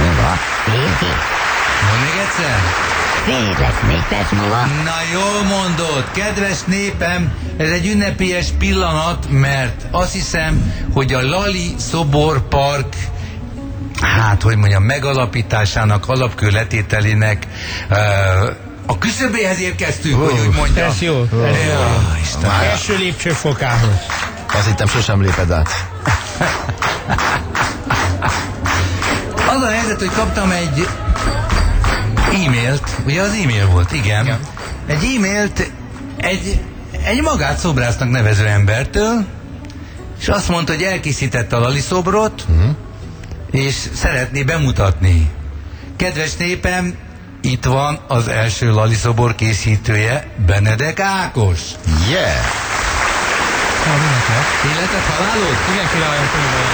múlva fél 7. Mondd még egyszer? Fél lesz 4 perc múlva. Na jól mondod, kedves népem, ez egy ünnepélyes pillanat, mert azt hiszem, hogy a Lali Szoborpark, hát hogy mondjam, megalapításának, alapkőletételének a küszöbéhez érkeztünk, hogy úgy mondjam. Ez jó. Isten. Első lépcsőfokához. Azt hittem, sosem léped át. Az a helyzet, hogy kaptam egy e-mailt, ugye az e-mail volt, igen. Egy e-mailt egy magát szobrásznak nevező embertől, és azt mondta, hogy elkészítette a Lali szobrot, és szeretné bemutatni. Kedves népem, itt van az első Lali szobor készítője, Benedek Ákos. Yeah! Életet, halálod? Igen, királyom,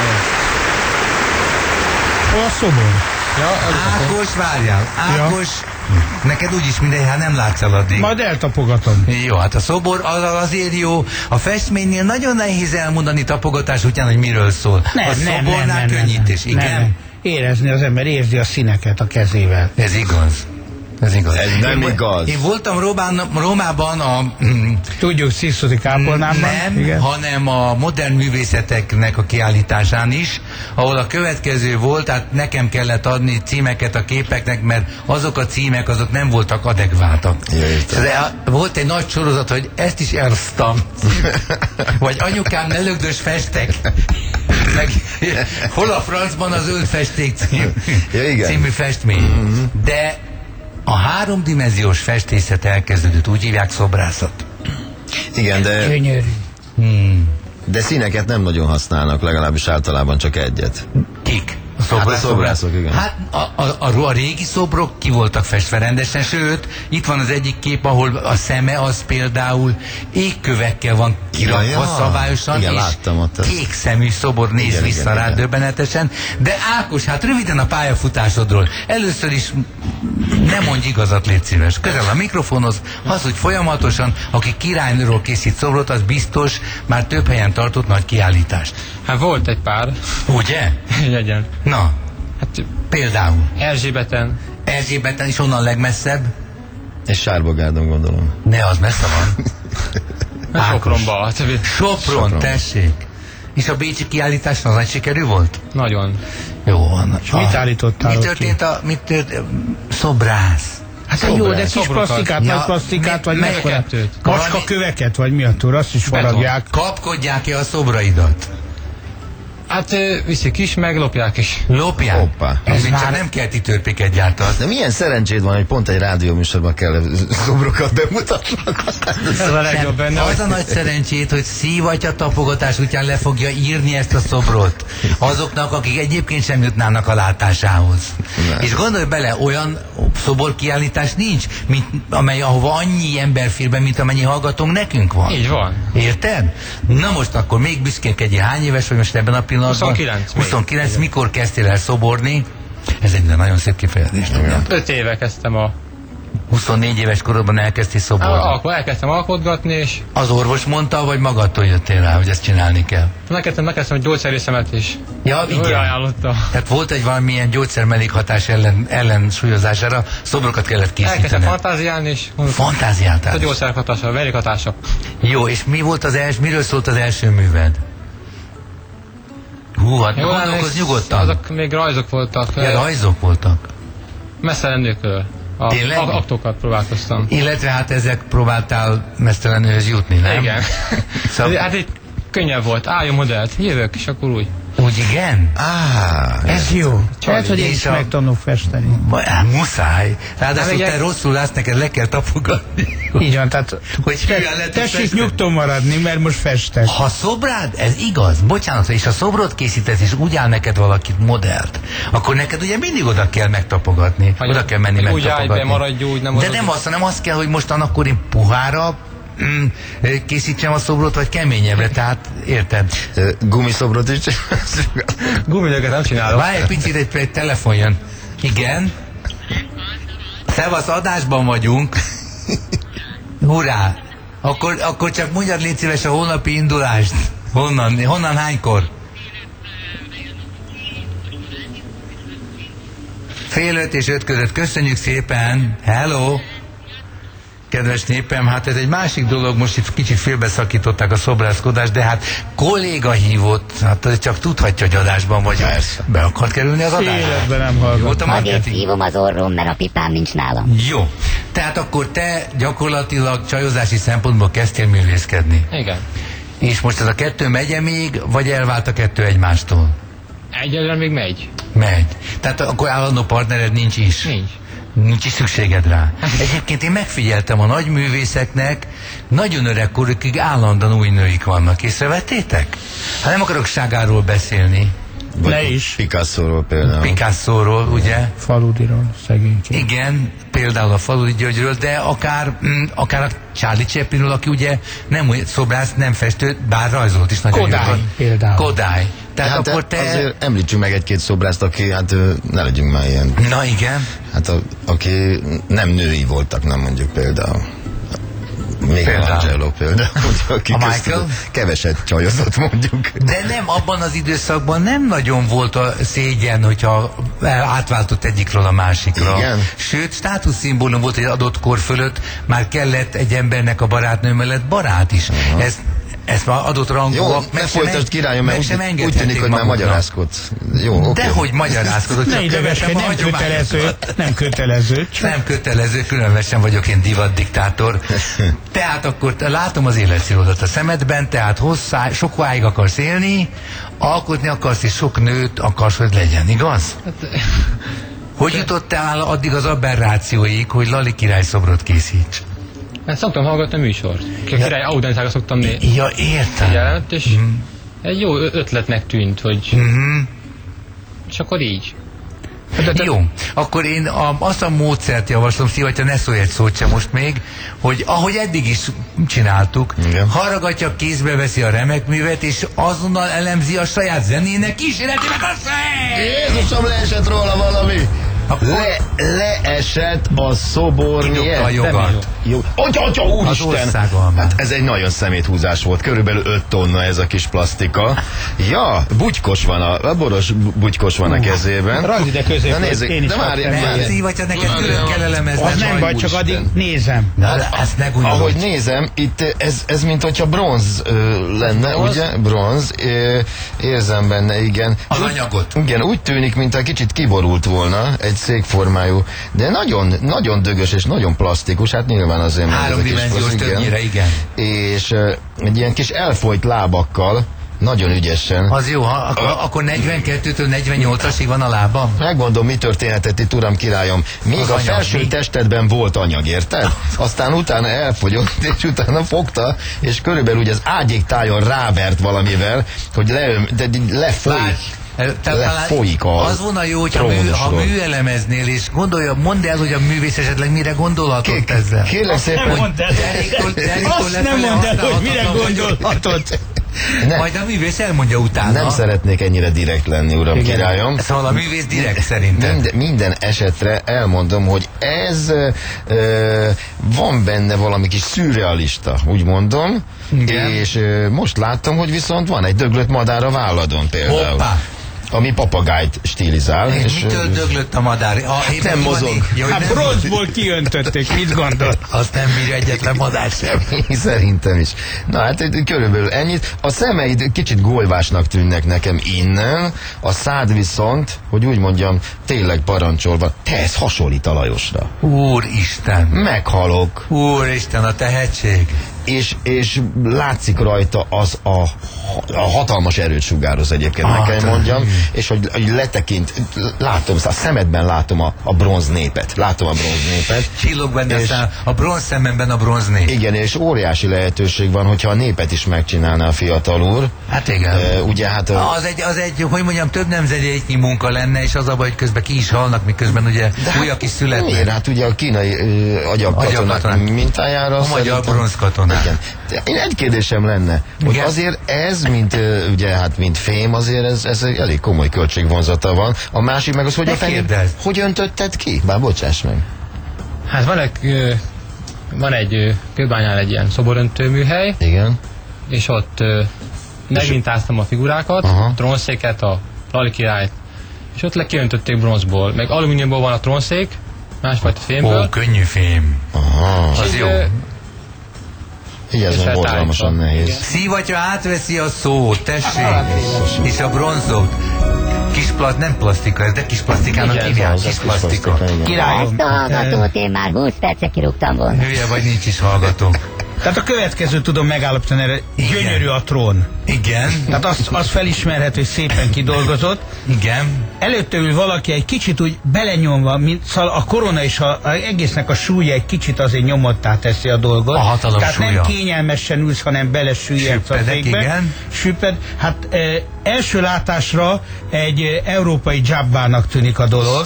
Hol a szobor? Ákos, várjál. Ákos, neked úgyis mindegy, hát nem látsz el addig. Majd eltapogatom. Jó, hát a szobor azért jó. A festménynél nagyon nehéz elmondani tapogatás után, hogy miről szól. A szobornál könnyítés, igen? Nem. Érezni az ember, érzi a színeket a kezével. Ez igaz. Ez igaz. Ez nem igaz. Én voltam Rómában a... Tudjuk, Szisztosi kápolnában. Nem, igen. hanem a modern művészeteknek a kiállításán is, ahol a következő volt, tehát nekem kellett adni címeket a képeknek, mert azok a címek, azok nem voltak adekváltak. De volt egy nagy sorozat, hogy ezt is elsztam. Vagy anyukám ne lögdös festek. Meg, hol a francban az Zöld festék című festmény. De a háromdimenziós festészet elkezdődött, úgy hívják szobrászat. Igen, de... Gyönyörű. De színeket nem nagyon használnak, legalábbis általában csak egyet. Kik? Hát a szobrászok, igen. Hát a régi szobrok ki voltak festve rendesen, sőt, itt van az egyik kép, ahol a szeme az például égkövekkel van kirakva szabályosan, igen, és láttam ott kék szemű szobor néz igen, vissza igen, rá igen. Döbbenetesen. De Ákos, hát röviden a pályafutásodról. Először is nem mondj igazat, légy szíves. Közel a mikrofonhoz, hazudj folyamatosan, aki királynőről készít szobrot, az biztos már több helyen tartott nagy kiállítást. Hát volt egy pár. Ugye? Jegyen. Na, Hát például. Erzsébeten. Erzsébeten is onnan legmesszebb? És Sárbogárdon, gondolom. Ne, az messze van. Ákos. Sopronba. Sopron, tessék. És a bécsi kiállítás az nagy sikerű volt? Nagyon. Jó van. És mit állítottál Mi ott történt szobrász. Hát jó, de kis szobrokat. plastikát, Ja, nagy plastikát, vagy melyik mekkora? kettőt? Macska köveket, vagy mi a túr, azt is faragják. Kapkodják-e a szobraidat? Hát viszik is, meg lopják is. Lopják? Hoppá. Ez már- csak nem kerti törpéket gyártasz. De milyen szerencséd van, hogy pont egy rádióműsorban kell szobrokat bemutatnak. Ez a legjobb benne. Az a nagy szerencsét, hogy szívatja tapogatás után le fogja írni ezt a szobrot azoknak, akik egyébként sem jutnának a látásához. Nem. És gondolj bele, olyan szoborkiállítás nincs, ahova annyi ember fér be, mint amennyi hallgatónk nekünk van. Így van. Érted? Na most akkor még büszkénkedjél, hány éves vagy most ebben a pillanatban? 29 még. 29, mikor kezdtél el szoborni? Ez egy nagyon szép kifejezés. 5 éve kezdtem 24 éves korodban elkezdtél szoborni. akkor elkezdtem alkotgatni, és Az orvos mondta, vagy magadtól jöttél rá, hogy ezt csinálni kell? megkezdtem egy gyógyszerészemet is. Ja, Ő igen. ajánlotta. Tehát volt egy valamilyen gyógyszer mellékhatás ellen súlyozására, szobrokat kellett Elkezdtem készíteni. fantáziálni, és Fantáziáltál. a gyógyszerek hatása, a mellékhatása. Jó, és mi volt az első, miről szólt az első műved? Hú, hát gondolkozz nyugodtan. Azok még rajzok voltak. Ja, rajzok voltak. Messzelen nőkről. Tényleg? Aktokat próbálkoztam. Illetve hát ezek próbáltál mesztelenőhöz jutni, nem? Igen. Szóval, Hát itt könnyebb volt. Álljon modellt, jövök, és akkor úgy. úgy igen? Ez jó. Lehet, hogy én És is a- megtanulok festeni. Muszáj. Ráadásul Hát, te rosszul látsz, neked le kell tapogatni. Így van, tehát Hogy hülyen lehet tessék festeni. nyugton maradni, mert most festek. Ha szobrád, ez igaz, bocsánat, és a szobrot készítesz, és úgy áll neked valakit modellt, akkor neked ugye mindig oda kell megtapogatni. Vagy oda kell menni úgy állj megtapogatni. be, maradj úgy, nem De maradj. nem azt, hanem azt kell, hogy most akkor én puhára készítsem a szobrot, vagy keményebbre, tehát érted? Gumiszobrot is. Gumilöket nem csinálok. Várj egy picit, egy telefon jön. Igen? Szevasz, adásban vagyunk. Hurrá! Akkor csak mondjad, légy szíves, a holnapi indulást. Honnan hánykor? 4:30 és 5 között. Köszönjük szépen! Hello! Kedves népem, hát ez egy másik dolog, most itt kicsit félbeszakították a szobrászkodást, de hát kolléga hívott, hát ez csak tudhatja, hogy adásban vagy. Persze. Be akart kerülni az adásba? Életben nem hallgat. Volt a Azért marketing? szívom az orrom, mert a pipám nincs nálam. Jó. Tehát akkor te gyakorlatilag csajozási szempontból kezdtél művészkedni. Igen. És most ez a kettő megye még, vagy elvált a kettő egymástól? Egyelőre még megy. Megy. Tehát akkor állandó partnered nincs is? Nincs. Nincs is szükséged rá. Egyébként én megfigyeltem a nagy művészeknek, nagyon öreg korukig állandóan új nőik vannak. Észrevettétek? Hát nem akarok Ságáról beszélni. Ne is. Picasso-ról például. Picasso-ról, ugye? Faludiról, szegényként. Igen, például a Faludi Györgyről, de akár a Charlie Chaplinról, aki ugye nem szobrász, nem festő, bár rajzolt is nagyon Kodály jól. például. Kodály. Tehát Hát akkor te... azért említsünk meg egy-két szobrászt, aki, hát ne legyünk már ilyen. Na igen. Hát aki nem női voltak, nem mondjuk például. Michelangelo például, aki A Michael? köztük keveset csajozott mondjuk. De nem, abban az időszakban nem nagyon volt a szégyen, hogyha átváltott egyikről a másikra. Igen. Sőt, státuszszimbólum volt, hogy adott kor fölött már kellett egy embernek a barátnő mellett barát is. Ezt már adott rangúak. Jó, ne folytasd királyom, mert úgy tűnik, hogy már magyarázkodsz. Jó, oké. Dehogy magyarázkodott, Ne csak idegeskedj, követem a nem kötelező, hagyományokat. nem kötelező. Csak Nem kötelező, különösen vagyok én divatdiktátor. Tehát akkor látom az életszírodat a szemedben, tehát sokáig akarsz élni, alkotni akarsz, és sok nőt akarsz, hogy legyen, igaz? Hogy jutottál addig az aberrációig, hogy Lali király szobrot készíts? Hát szoktam hallgatni a műsort. A király audienszára szoktam nézni. Ja, értem. Jelent, és egy jó ötletnek tűnt, hogy... És akkor így. Jó, akkor én azt a módszert javaslom, Szívatya, ne szólj egy szót sem most még, hogy ahogy eddig is csináltuk, Igen. hallgatja, kézbe veszi a remek művet, és azonnal elemzi a saját zenének kísérletével a Jézusom, leesett róla valami! Akkor- Leesett a szobor, Kinyomta a milyen? jogat. Jó. Atya, úristen! országalmán. Hát ez egy nagyon szeméthúzás volt, körülbelül 5 tonna ez a kis plastika. Ja, bugykos van, a boros bugykos van a kezében. Rajz ide közé, Na nézzük, én is de várjál, kaptam várjál. ilyet. Szívatya, neked külön kell elemezned. Az nem baj, csak Úristen. addig nézem. Na, de ezt ne Ahogy gúnyolodj. nézem, itt ez mint hogyha bronz lenne, ugye? Bronz. Érzem benne, igen. Az anyagot. Igen, úgy tűnik, mintha kicsit kiborult volna, egy székformájú, de nagyon, nagyon dögös és nagyon plastikus, hát nyilván azért... mert ez a kis Háromdimenziós plusz, igen. többnyire, igen. És egy ilyen kis elfolyt lábakkal, nagyon ügyesen. Az jó, akkor 42-től 48-asig van a lábam? Megmondom, mi történhetett itt, uram királyom. Még Az a anyag, felső mi? testedben volt anyag, érted? Aztán utána elfogyott, és utána fogta, és körülbelül úgy az ágyéktájon rávert valamivel, hogy lefolyik. Lefolyik az volna jó, hogyha ha trónusról. műelemeznél, és mondd el, hogy a művész esetleg mire gondolhatott ezzel. Kérlek Nem szépen, mondd el, azt nem mondd el, hogy mire gondolhatod. Majd a művész elmondja utána. nem szeretnék ennyire direkt lenni, uram királyom. Szóval a művész direkt szerintem. Minden esetre elmondom, hogy ez van benne valami kis szürrealista, úgy mondom, Igen. és most láttam, hogy viszont van egy döglött madár a válladon például. Hoppá! Ami papagájt stílizál. És Mitől döglött a madár? nem mozog. Hát bronzból kiöntötték, mit gondol? Azt nem bírja egyetlen madár sem. Szerintem is. Na hát körülbelül ennyit. A szemeid kicsit golyvásnak tűnnek nekem innen, a szád viszont, hogy úgy mondjam, tényleg parancsolva, te ez hasonlít a Lajosra. Úristen! Meghalok. Úristen, a tehetség! És látszik rajta az a hatalmas erőt sugároz egyébként, meg kell mondjam, és hogy letekint, látom, a szemedben látom a bronz népet. Látom a bronz népet. Csillog benne És- a bronz szememben a bronz nép. Igen, és óriási lehetőség van, hogyha a népet is megcsinálná a fiatal úr. Hát igen. Ugye hát Az egy, hogy mondjam, több nemzedéknyi munka lenne, és az a baj, hogy közben ki is halnak, miközben ugye újak is miért? születnek. Hát ugye a kínai agyagkatonák Agyagkatonák. mintájára. A magyar szerintem- bronzkatonák. Igen. De én egy kérdésem lenne, hogy Igen. azért ez, ugye hát mint fém, azért ez egy elég komoly költségvonzata van. A másik meg az, hogy Ne a fenét, kérdezd. hogy öntötted ki? Bár bocsáss meg. Hát van egy Kőbányán egy ilyen szoboröntőműhely, Igen. és ott megmintáztam a figurákat, Aha. a trónszéket, a Lali királyt, és ott kiöntötték bronzból. Meg alumíniumból van a trónszék, másfajta fémből. Ó, könnyű fém. Aha. Az jó. Igen, ez borzalmasan nehéz. Szívatja átveszi a szót, tessék, és a bronzot. Nem plastika ez, de kis plastikának hívják. Kis plastika. Királyom. Ezt a hallgatót én már 20 perce kirúgtam volna. Hülye vagy, nincs is hallgató. Tehát a következő tudom megállapítani erre. Gyönyörű a trón. Igen. Tehát azt felismerhető, hogy szépen kidolgozott. Igen. Előtte ül valaki egy kicsit úgy belenyomva, mint szóval a korona és egésznek a súlya egy kicsit azért nyomottá teszi a dolgot. A hatalom Tehát súlya. nem kényelmesen ülsz, hanem belesüllyedsz a Süppedek, fékbe. igen. Süpped. Hát első látásra egy európai dzsabbának tűnik a dolog.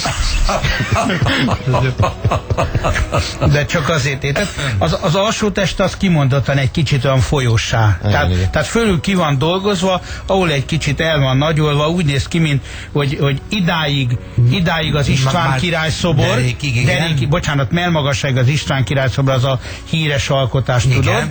De csak azért érted. Az alsó test az kimondottan egy kicsit olyan folyósá. Tehát fölül ki van dolgozva, ahol egy kicsit el van nagyolva, úgy néz ki, mint hogy idáig az István király szobor, bocsánat, melmagasság az István király szobor, az a híres alkotás, tudod.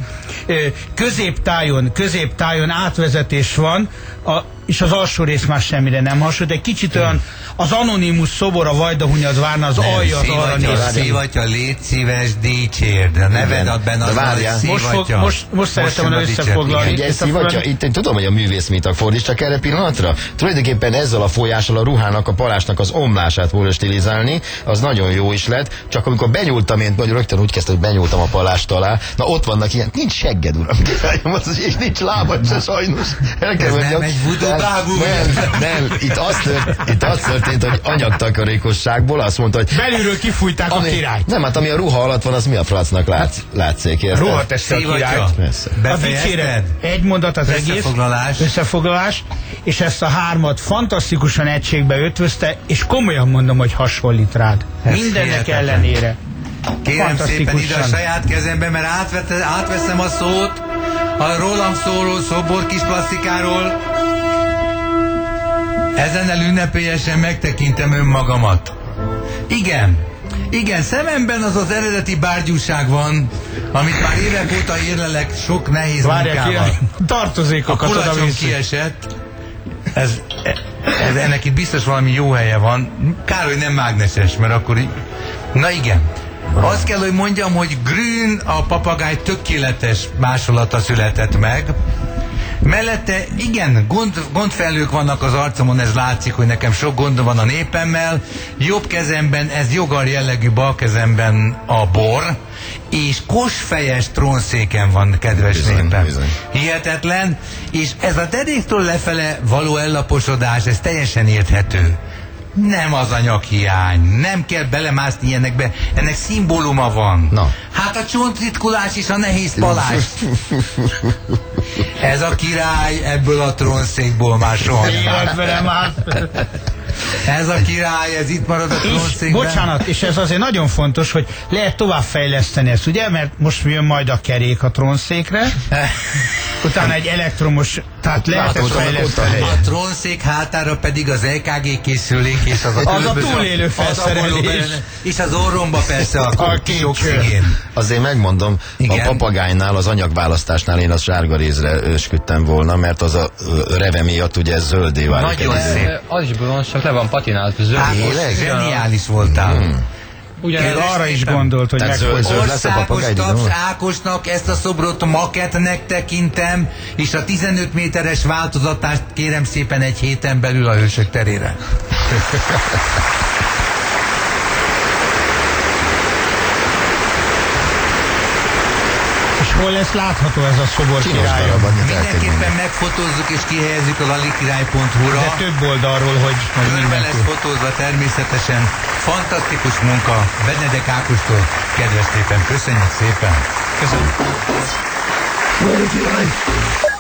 Középtájon átvezetés van, és az alsó rész már semmire nem hasonlít. Egy kicsit olyan az anonimus szobor a Vajdahunyad várna, az alja az arra néz ki. Szívatja, légy szíves, dicsérd. A neved ad benne az szívatja. Most szeretem volna összefoglalni. Itt én tudom, hogy a művész mit a fordít, csak erre pillanatra. Tulajdonképpen ezzel a folyással a ruhának, a palásnak az omlását volna stilizálni, az nagyon jó is lett, csak amikor benyúltam, én rögtön úgy kezdtem, hogy benyúltam a palást alá, na ott vannak ilyen, nincs segged, uram, és nincs lábad se sajnos. Ez nem egy vudobábú. Nem, itt az történt, hogy anyagtakarékosságból azt mondta, hogy belülről kifújták a királyt. Nem, hát ami a ruha alatt van, az mi a francnak látszik, érted? Ruha teszi a királyt. A dicséret, egy mondat az egész. Összefoglalás. És ezt a hármat fantasztikusan egységbe ötvözte, és komolyan mondom, hogy hasonlít rád. Mindennek ellenére. Kérem szépen ide a saját kezembe, mert átveszem a szót a rólam szóló szobor kis plastikáról. Ezennel ünnepélyesen megtekintem önmagamat. Igen, szememben az az eredeti bárgyúság van, amit már évek óta érlelek sok nehéz munkával. Tartozékokat a kulacsom kiesett. Ennek itt biztos valami jó helye van. Kár, hogy nem mágneses, mert akkor így... Na igen. Azt kell, hogy mondjam, hogy Grün, a papagáj tökéletes másolata született meg. Mellette igen, gondfelhők vannak az arcomon, ez látszik, hogy nekem sok gondom van a népemmel. Jobb kezemben ez jogar jellegű, bal kezemben a bor, és kosfejes trónszéken van, kedves népem. Hihetetlen, és ez a deréktől lefele való ellaposodás, ez teljesen érthető. Nem az anyaghiány, nem kell belemászni ilyenekbe, ennek szimbóluma van. Na. Hát a csontritkulás és a nehéz palás. Ez a király ebből a trónszékból már soha nem. Ez a király, ez itt marad a trónszékben. Bocsánat, és ez azért nagyon fontos, hogy lehet továbbfejleszteni ezt, ugye? Mert most jön majd a kerék a trónszékre, utána egy elektromos, tehát lehet ezt fejleszteni. A trónszék hátára pedig az EKG készülék, és az a túlélő felszerelés. És az orromba persze a kis oxigén. Azért megmondom, igen. A papagájnál, az anyagválasztásnál én az sárga rézre ösküdtem volna, mert az a reve miatt ugye zöldé válik. Nagyon szép. Az is bronz, csak le van patinálva zöld. Zseniális voltál. Ugyan arra is gondolt, hogy országos taps Ákosnak ezt a szobrot maketnek tekintem, és a 15 méteres változatát kérem szépen egy héten belül a Hősök terére. És hol lesz látható ez a szobor királya? Mindenképpen megfotózzuk és kihelyezzük a lalikirály.hu-ra. De több oldalról, hogy körbe lesz fotózva természetesen. Fantasztikus munka Benedek Ákostól. Kedves szépen, köszönjük szépen. Köszönjük.